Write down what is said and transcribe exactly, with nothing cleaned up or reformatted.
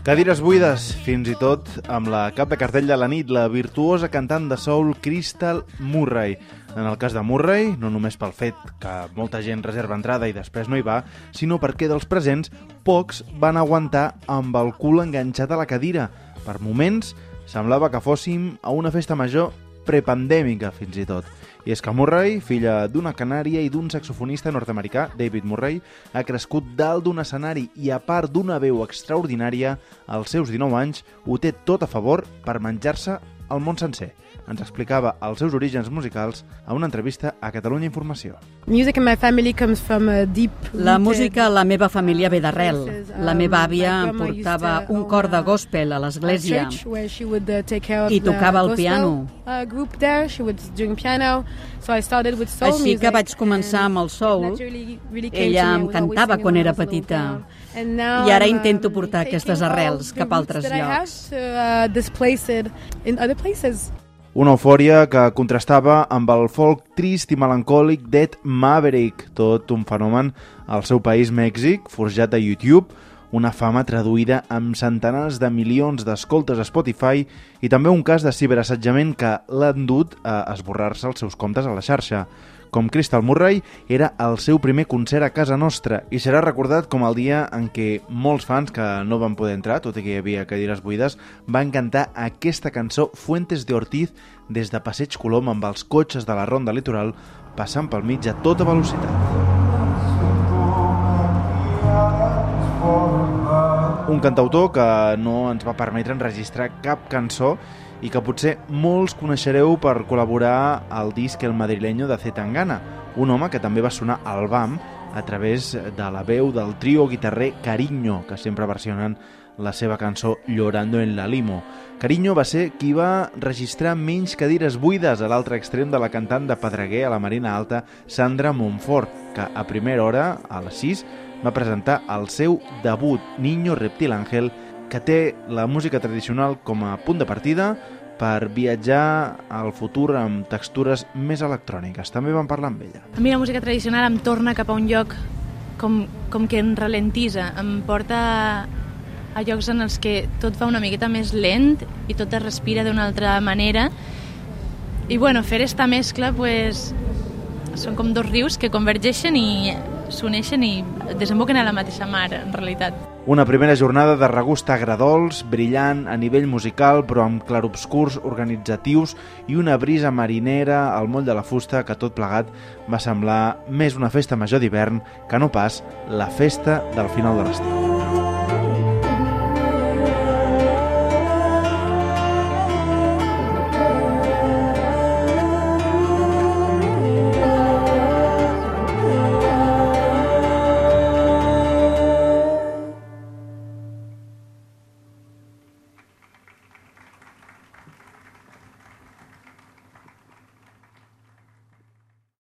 Cadires buides, fins i tot amb la cap de cartell de la nit, la virtuosa cantant de soul Crystal Murray. En el cas de Murray, no només pel fet que molta gent reserva entrada i després no hi va, sinó perquè dels presents, pocs van aguantar amb el cul enganxat a la cadira. Per moments, semblava que fóssim a una festa major prepandèmica, fins i tot. I és que Murray, filla d'una canària i d'un saxofonista nord-americà, David Murray, ha crescut dalt d'un escenari i, a part d'una veu extraordinària, als seus dinou anys ho té tot a favor per menjar-se el món sencer. Ens explicava els seus orígens musicals a una entrevista a Catalunya Informació. La música a la meva família ve d'arrel. La meva àvia em portava un cor de gospel a l'església i tocava el piano. Així que vaig començar amb el soul. Ella em cantava quan era petita. I ara intento portar aquestes arrels cap a altres llocs. Una eufòria que contrastava amb el folk trist i melancòlic d'Ed Maverick, tot un fenomen al seu país Mèxic, forjat a YouTube, una fama traduïda amb centenars de milions d'escoltes a Spotify i també un cas de ciberassetjament que l'han dut a esborrar-se els seus comptes a la xarxa. Com Crystal Murray, era el seu primer concert a casa nostra i serà recordat com el dia en què molts fans que no van poder entrar, tot i que hi havia cadires buides, van cantar aquesta cançó Fuentes de Ortiz des de Passeig Colom amb els cotxes de la Ronda Litoral passant pel mig a tota velocitat. Un cantautor que no ens va permetre enregistrar cap cançó i que potser molts coneixereu per col·laborar al disc El Madrileño de C. Tangana, un home que també va sonar al B A M a través de la veu del trio guitarrer Cariño, que sempre versionen la seva cançó Llorando en la Limo. Cariño va ser qui va registrar menys cadires buides a l'altre extrem de la cantant de Pedreguer a la Marina Alta, Sandra Montfort, que a primera hora, a les sis, va presentar el seu debut, Niño Reptil Ángel, que té la música tradicional com a punt de partida per viatjar al futur amb textures més electròniques. També vam parlar amb ella. A mi la música tradicional em torna cap a un lloc com, com que em ralentisa, em porta a llocs en els que tot va una miqueta més lent i tot es respira d'una altra manera. I bueno, fer esta mescla pues, són com dos rius que convergeixen i s'uneixen i desemboquen a la mateixa mar, en realitat. Una primera jornada de regust agradols, brillant a nivell musical, però amb clarobscurs organitzatius i una brisa marinera al moll de la fusta que tot plegat va semblar més una festa major d'hivern que no pas la festa del final de l'estiu.